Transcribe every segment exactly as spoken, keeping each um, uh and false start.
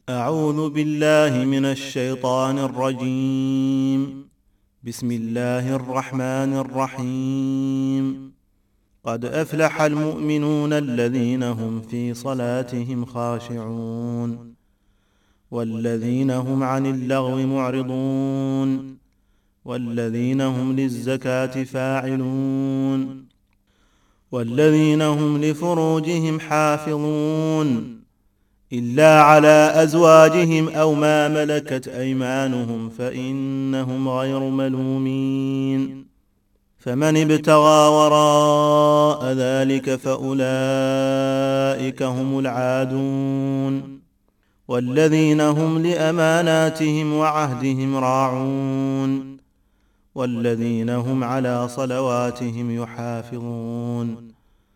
أعوذ بالله من الشيطان الرجيم. بسم الله الرحمن الرحيم. قد أفلح المؤمنون الذين هم في صلاتهم خاشعون والذين هم عن اللغو معرضون والذين هم للزكاة فاعلون والذين هم لفروجهم حافظون إلا على أزواجهم أو ما ملكت أيمانهم فإنهم غير ملومين. فمن ابتغى وراء ذلك فأولئك هم العادون والذين هم لأماناتهم وعهدهم راعون والذين هم على صلواتهم يحافظون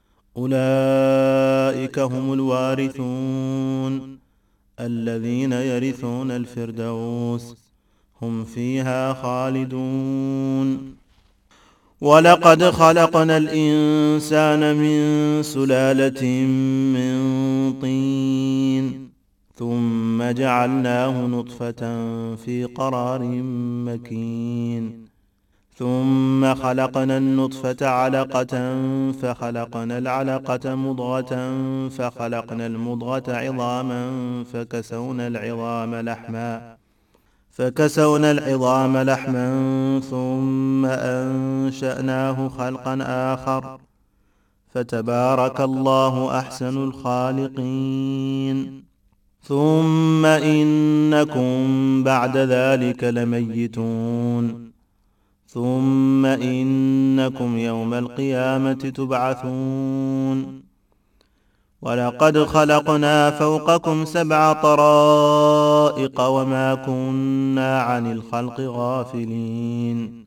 أولئك هم الوارثون الذين يرثون الفردوس هم فيها خالدون. ولقد خلقنا الإنسان من سلالة من طين ثم جعلناه نطفة في قرار مكين ثم خلقنا النطفة علقة فخلقنا العلقة مضغة فخلقنا المضغة عظاما فكسونا العظام لحما فكسونا العظام لحما ثم أنشأناه خلقا آخر فتبارك الله أحسن الخالقين. ثم إنكم بعد ذلك لميتون ثم إنكم يوم القيامة تبعثون. ولقد خلقنا فوقكم سبع طرائق وما كنا عن الخلق غافلين.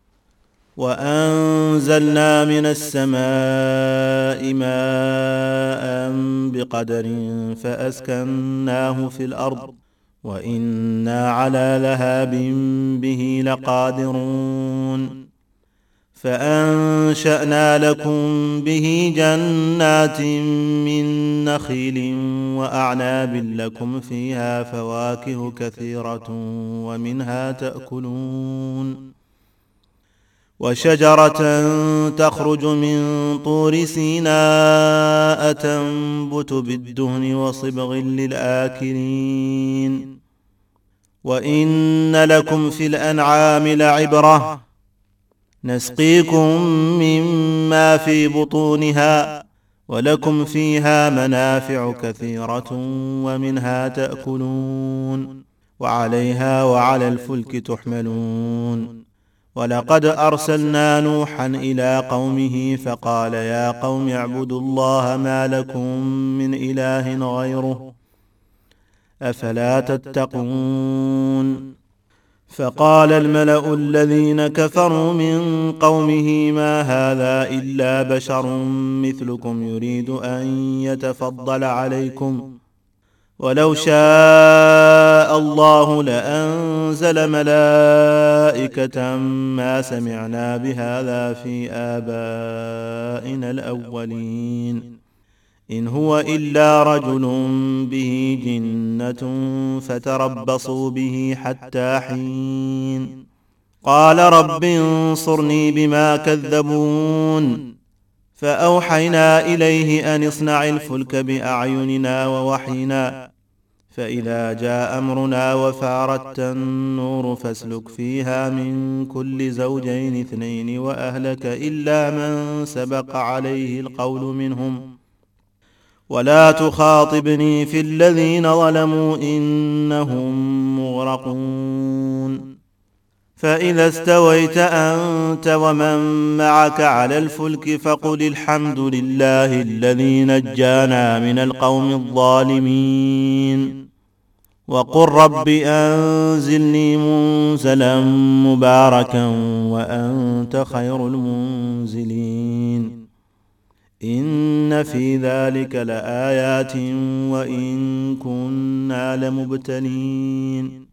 وأنزلنا من السماء ماء بقدر فأسكناه في الأرض وإنا على ذهاب به لقادرون. فأنشأنا لكم به جنات من نخيل وأعناب لكم فيها فواكه كثيرة ومنها تأكلون. وشجرة تخرج من طور سيناء تنبت بالدهن وصبغ للآكلين. وإن لكم في الأنعام لعبرة نسقيكم مما في بطونها ولكم فيها منافع كثيرة ومنها تأكلون وعليها وعلى الفلك تحملون. ولقد أرسلنا نوحا إلى قومه فقال يا قوم اعبدوا الله ما لكم من إله غيره أفلا تتقون. فقال الملأ الذين كفروا من قومه ما هذا إلا بشر مثلكم يريد أن يتفضل عليكم ولو شاء الله لأنزل ملائكة ما سمعنا بهذا في آبائنا الأولين إن هو إلا رجل به جنة فتربصوا به حتى حين. قال رب انصرني بما كذبون. فأوحينا إليه أن اصنع الفلك بأعيننا ووحينا فإذا جاء أمرنا وفارت النور فاسلك فيها من كل زوجين اثنين وأهلك إلا من سبق عليه القول منهم ولا تخاطبني في الذين ظلموا إنهم مغرقون. فإذا استويت أنت ومن معك على الفلك فقل الحمد لله الذي نجانا من القوم الظالمين وقل رب أنزلني منزلا مباركا وأنت خير المنزلين. إن في ذلك لآيات وإن كنا لمبتلين.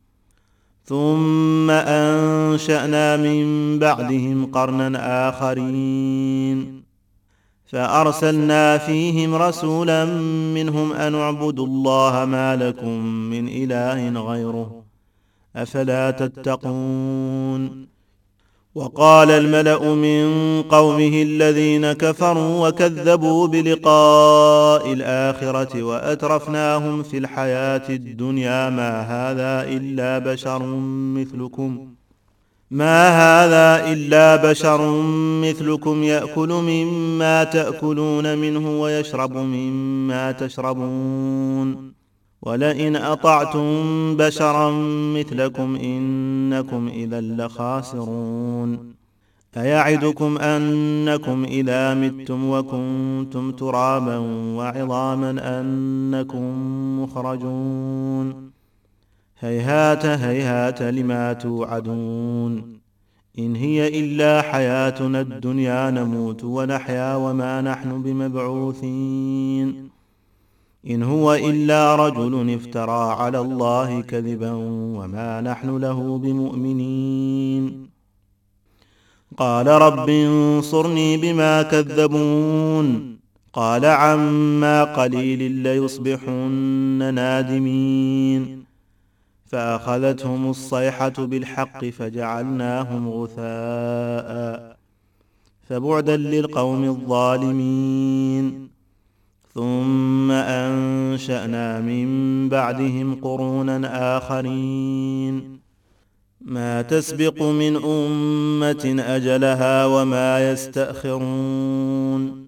ثم أنشأنا من بعدهم قرنا آخرين فأرسلنا فيهم رسولا منهم أن اعبدوا الله ما لكم من إله غيره أفلا تتقون. وقال الملأ من قومه الذين كفروا وكذبوا بلقاء الآخرة وأترفناهم في الحياة الدنيا ما هذا إلا بشر مثلكم ما هذا إلا بشر مثلكم يأكل مما تأكلون منه ويشرب مما تشربون ولئن أطعتم بشرا مثلكم إنكم إذا لخاسرون. أيعدكم أنكم إذا متم وكنتم ترابا وعظاما أنكم مخرجون هيهات هيهات لما توعدون إن هي إلا حياتنا الدنيا نموت ونحيا وما نحن بمبعوثين إن هو إلا رجل افترى على الله كذبا وما نحن له بمؤمنين. قال رب انصرني بما كذبون قال عما قليل ليصبحن نادمين فأخذتهم الصيحة بالحق فجعلناهم غثاء فبعدا للقوم الظالمين. ثم أنشأنا من بعدهم قرونا آخرين ما تسبق من أمة أجلها وما يستأخرون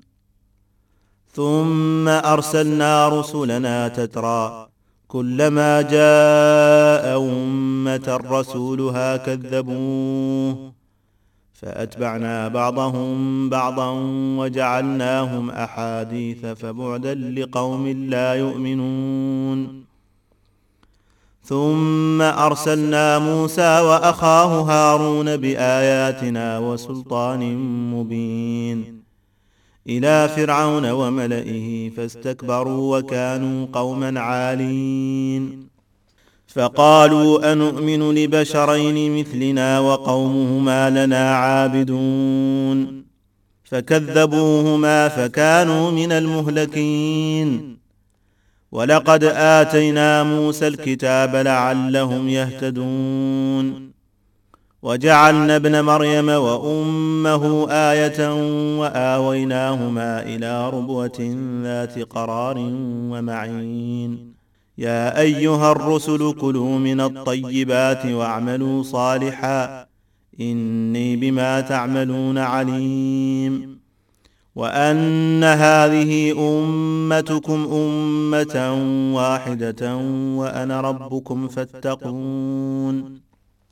ثم أرسلنا رسلنا تترى كلما جاء أمة رسولها كذبوه فأتبعنا بعضهم بعضا وجعلناهم أحاديث فبعدا لقوم لا يؤمنون. ثم أرسلنا موسى وأخاه هارون بآياتنا وسلطان مبين إلى فرعون وملئه فاستكبروا وكانوا قوما عالين فقالوا أنؤمن لبشرين مثلنا وقومهما لنا عابدون فكذبوهما فكانوا من المهلكين. ولقد آتينا موسى الكتاب لعلهم يهتدون وجعلنا ابن مريم وأمه آية وآويناهما إلى ربوة ذات قرار ومعين يا أيها الرسل كلوا من الطيبات واعملوا صالحا إني بما تعملون عليم. وأن هذه أمتكم أمة واحدة وأنا ربكم فاتقون.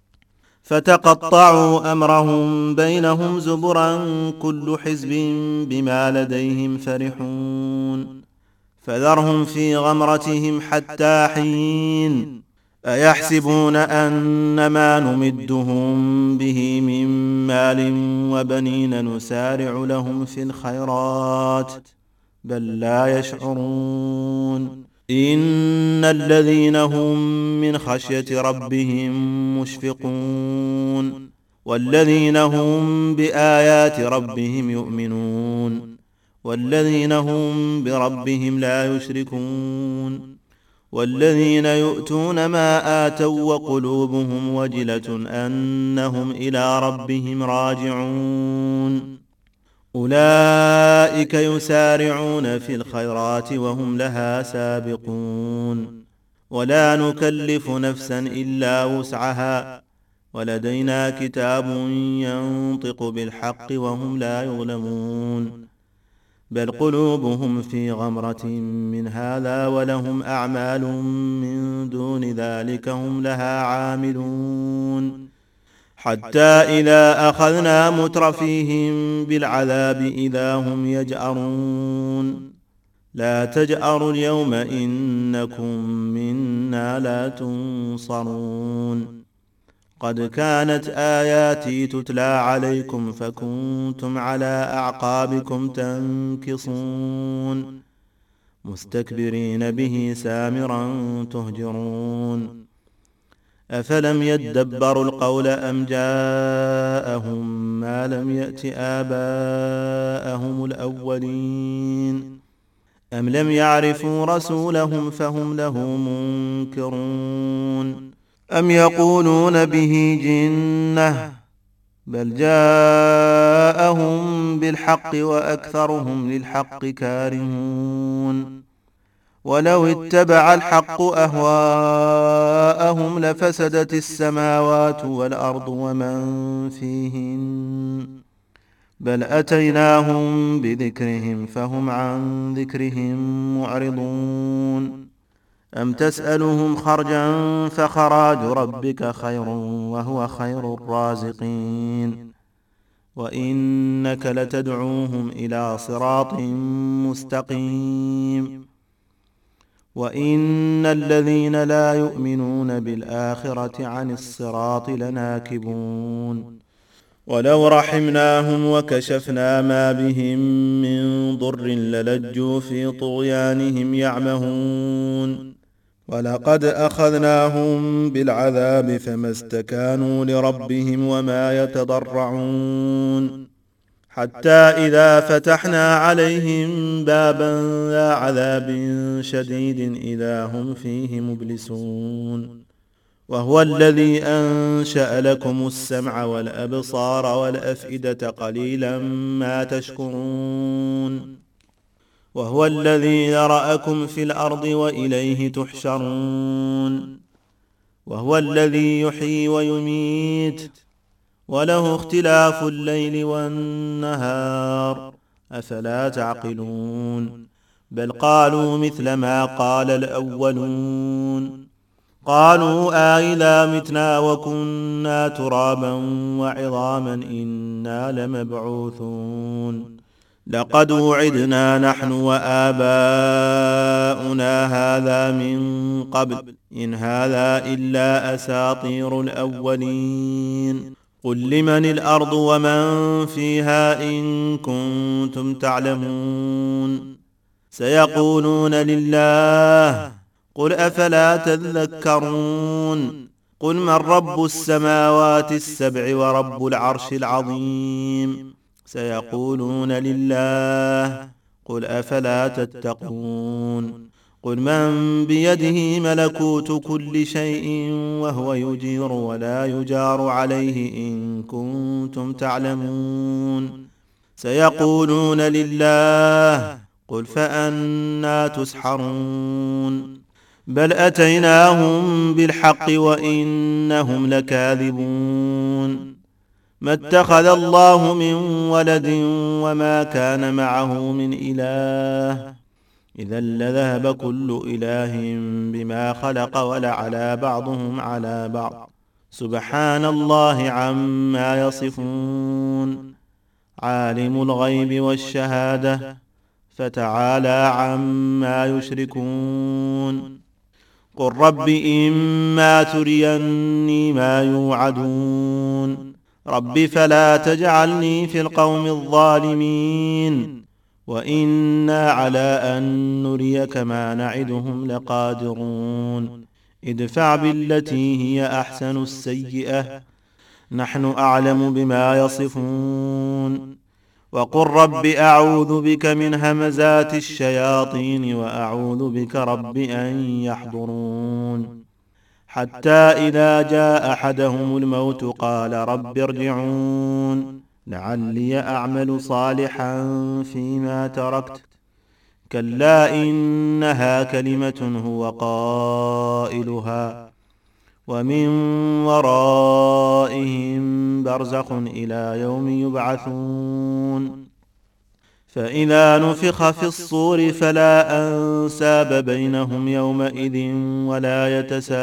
فتقطعوا أمرهم بينهم زبرا كل حزب بما لديهم فرحون فذرهم في غمرتهم حتى حين أيحسبون أن ما نمدهم به من مال وبنين نسارع لهم في الخيرات بل لا يشعرون إن الذين هم من خشية ربهم مشفقون والذين هم بآيات ربهم يؤمنون والذين هم بربهم لا يشركون والذين يؤتون ما آتوا وقلوبهم وجلة أنهم إلى ربهم راجعون أولئك يسارعون في الخيرات وهم لها سابقون ولا نكلف نفسا إلا وسعها ولدينا كتاب ينطق بالحق وهم لا يظلمون بل قلوبهم في غمرة من هذا ولهم أعمال من دون ذلك هم لها عاملون حتى إذا أخذنا مترفيهم بالعذاب إذا هم يجأرون لا تجأروا اليوم إنكم منا لا تنصرون قد كانت آياتي تتلى عليكم فكنتم على أعقابكم تنكصون مستكبرين به سامرا تهجرون أفلم يدبروا القول أم جاءهم ما لم يأت آباءهم الأولين أم لم يعرفوا رسولهم فهم له منكرون أم يقولون به جنة بل جاءهم بالحق وأكثرهم للحق كارهون ولو اتبع الحق أهواءهم لفسدت السماوات والأرض ومن فيهن بل أتيناهم بذكرهم فهم عن ذكرهم معرضون أم تسألهم خرجا فخراج ربك خير وهو خير الرازقين وإنك لتدعوهم إلى صراط مستقيم وإن الذين لا يؤمنون بالآخرة عن الصراط لناكبون ولو رحمناهم وكشفنا ما بهم من ضر للجوا في طغيانهم يعمهون ولقد أخذناهم بالعذاب فما استكانوا لربهم وما يتضرعون حتى إذا فتحنا عليهم بابا ذا عذاب شديد إذا هم فيه مبلسون وهو الذي أنشأ لكم السمع والأبصار والأفئدة قليلا ما تشكرون وهو الذي ذرأكم في الأرض وإليه تحشرون وهو الذي يحيي ويميت وله اختلاف الليل والنهار أفلا تعقلون بل قالوا مثل ما قال الأولون قالوا آئذا متنا وكنا ترابا وعظاما إنا لمبعوثون لقد وعدنا نحن وآباؤنا هذا من قبل إن هذا إلا أساطير الأولين قل لمن الأرض ومن فيها إن كنتم تعلمون سيقولون لله قل أفلا تذكرون قل من رب السماوات السبع ورب العرش العظيم سيقولون لله قل أفلا تتقون قل من بيده ملكوت كل شيء وهو يجير ولا يجار عليه إن كنتم تعلمون سيقولون لله قل فأنا تسحرون بل أتيناهم بالحق وإنهم لكاذبون ما اتخذ الله من ولد وما كان معه من إله إذا لذهب كل إله بما خلق ولعلى بعضهم على بعض سبحان الله عما يصفون عالم الغيب والشهادة فتعالى عما يشركون قل رب إما تريني ما يوعدون رب فلا تجعلني في القوم الظالمين وإنا على أن نريك ما نعدهم لقادرون ادفع بالتي هي أحسن السيئة نحن أعلم بما يصفون وقل رب أعوذ بك من همزات الشياطين وأعوذ بك رب أن يحضرون حتى إذا جاء أحدهم الموت قال رب ارجعون لعلي أعمل صالحا فيما تركت كلا إنها كلمة هو قائلها ومن ورائهم برزخ إلى يوم يبعثون فإذا نفخ في الصور فلا أنساب بينهم يومئذ ولا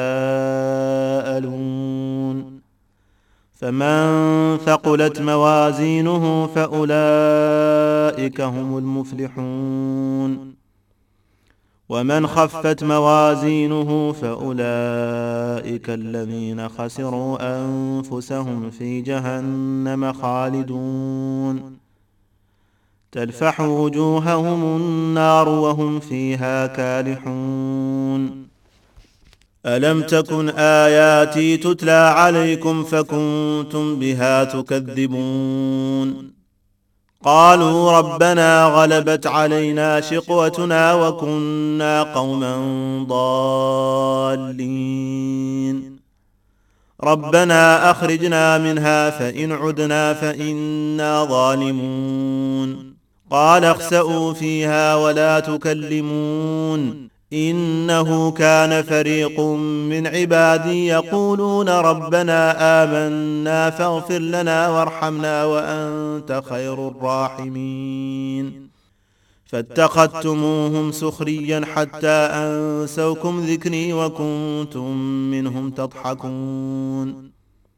يتساءلون فمن ثقلت موازينه فأولئك هم المفلحون ومن خفت موازينه فأولئك الذين خسروا أنفسهم في جهنم خالدون تلفح وجوههم النار وهم فيها كالحون ألم تكن آياتي تتلى عليكم فكنتم بها تكذبون قالوا ربنا غلبت علينا شقوتنا وكنا قوما ضالين ربنا أخرجنا منها فإن عدنا فإنا ظالمون قال اخسئوا فيها ولا تكلمون إنه كان فريق من عبادي يقولون ربنا آمنا فاغفر لنا وارحمنا وأنت خير الراحمين فاتخذتموهم سخريا حتى أنسوكم ذكري وكنتم منهم تضحكون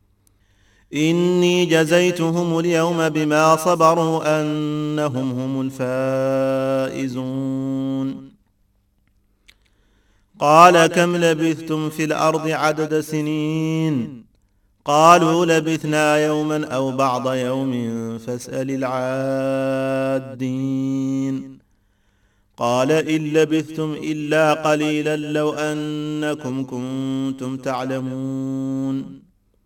إني جزيتهم اليوم بما صبروا أنهم هم الفائزون قال كم لبثتم في الأرض عدد سنين قالوا لبثنا يوما أو بعض يوم فاسأل العادين قال إن لبثتم إلا قليلا لو أنكم كنتم تعلمون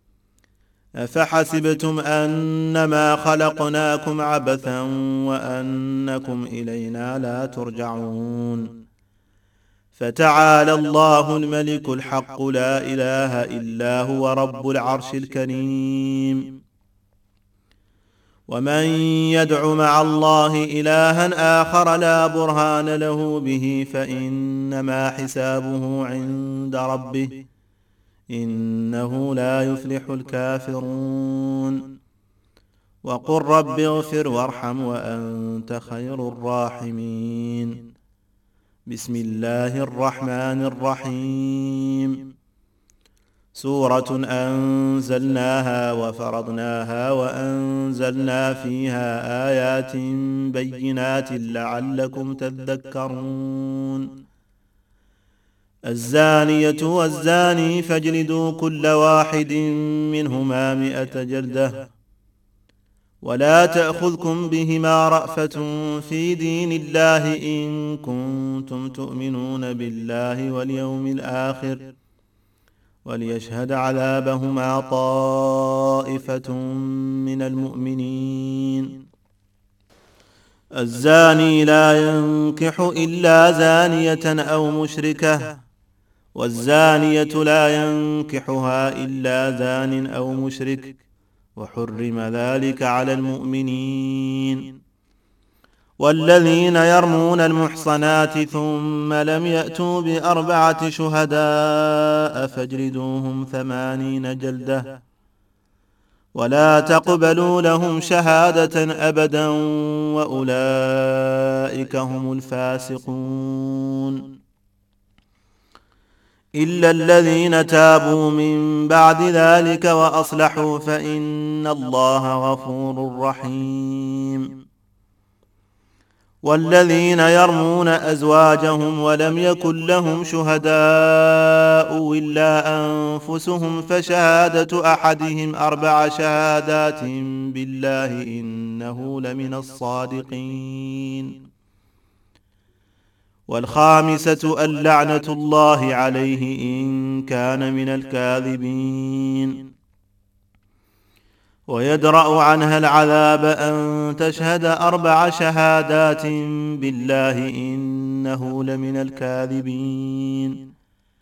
أفحسبتم أنما خلقناكم عبثا وأنكم إلينا لا ترجعون فتعالى الله الملك الحق لا إله إلا هو رب العرش الكريم ومن يدع مع الله إلها آخر لا برهان له به فإنما حسابه عند ربه إنه لا يفلح الكافرون وقل رب اغفر وارحم وأنت خير الراحمين بسم الله الرحمن الرحيم سورة أنزلناها وفرضناها وأنزلنا فيها آيات بينات لعلكم تذكرون الزانية والزاني فاجلدوا كل واحد منهما مئة جلدة ولا تأخذكم بهما رأفة في دين الله إن كنتم تؤمنون بالله واليوم الآخر وليشهد عذابهما طائفة من المؤمنين الزاني لا ينكح إلا زانية أو مشركة والزانية لا ينكحها إلا زان أو مشرك وحرم ذلك على المؤمنين والذين يرمون المحصنات ثم لم يأتوا بأربعة شهداء فاجلدوهم ثمانين جلدة ولا تقبلوا لهم شهادة أبدا وأولئك هم الفاسقون إلا الذين تابوا من بعد ذلك وأصلحوا فإن الله غفور رحيم والذين يرمون أزواجهم ولم يكن لهم شهداء إلا أنفسهم فشهادة أحدهم أربع شهادات بالله إنه لمن الصادقين والخامسة اللعنة الله عليه إن كان من الكاذبين ويدرأ عنها العذاب أن تشهد أربع شهادات بالله إنه لمن الكاذبين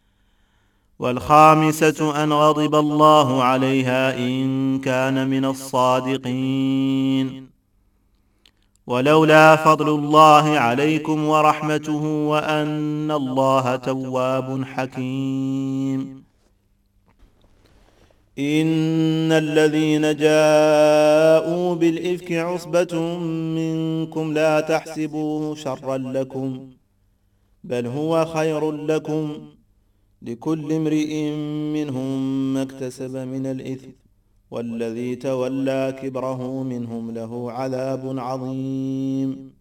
والخامسة أن غضب الله عليها إن كان من الصادقين ولولا فضل الله عليكم ورحمته وأن الله تواب حكيم إن الذين جاءوا بالإفك عصبة منكم لا تحسبوه شرا لكم بل هو خير لكم لكل امرئ منهم ما اكتسب من الإثم والذي تولى كبره منهم له عذاب عظيم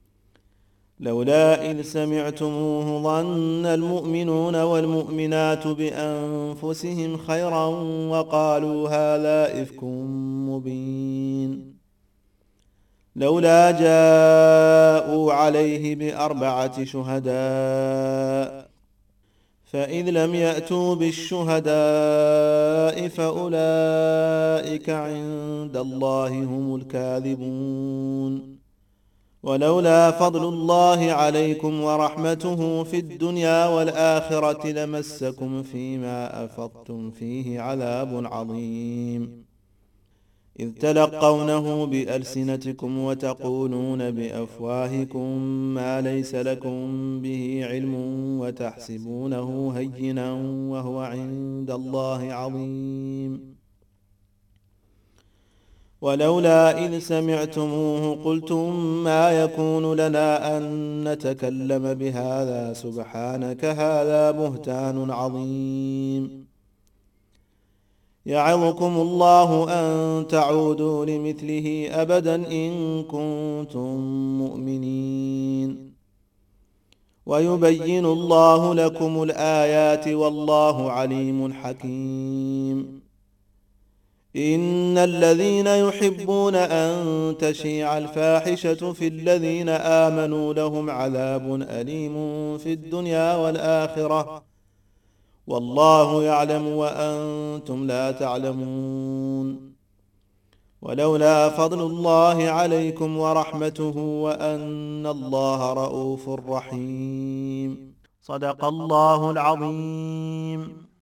لولا إذ سمعتموه ظن المؤمنون والمؤمنات بأنفسهم خيرا وقالوا هذا إفك مبين لولا جاءوا عليه بأربعة شهداء فإذ لم يأتوا بالشهداء فأولئك عند الله هم الكاذبون. ولولا فضل الله عليكم ورحمته في الدنيا والآخرة لمسكم فيما أفضتم فيه عذاب عظيم، إذ تلقونه بألسنتكم وتقولون بأفواهكم ما ليس لكم به علم وتحسبونه هينا وهو عند الله عظيم. ولولا إذ سمعتموه قلتم ما يكون لنا أن نتكلم بهذا سبحانك هذا بهتان عظيم. يعظكم الله أن تعودوا لمثله أبدا إن كنتم مؤمنين. ويبين الله لكم الآيات والله عليم حكيم. إن الذين يحبون أن تشيع الفاحشة في الذين آمنوا لهم عذاب أليم في الدنيا والآخرة والله يعلم وأنتم لا تعلمون. ولولا فضل الله عليكم ورحمته وأن الله رءوف رحيم. صدق الله العظيم.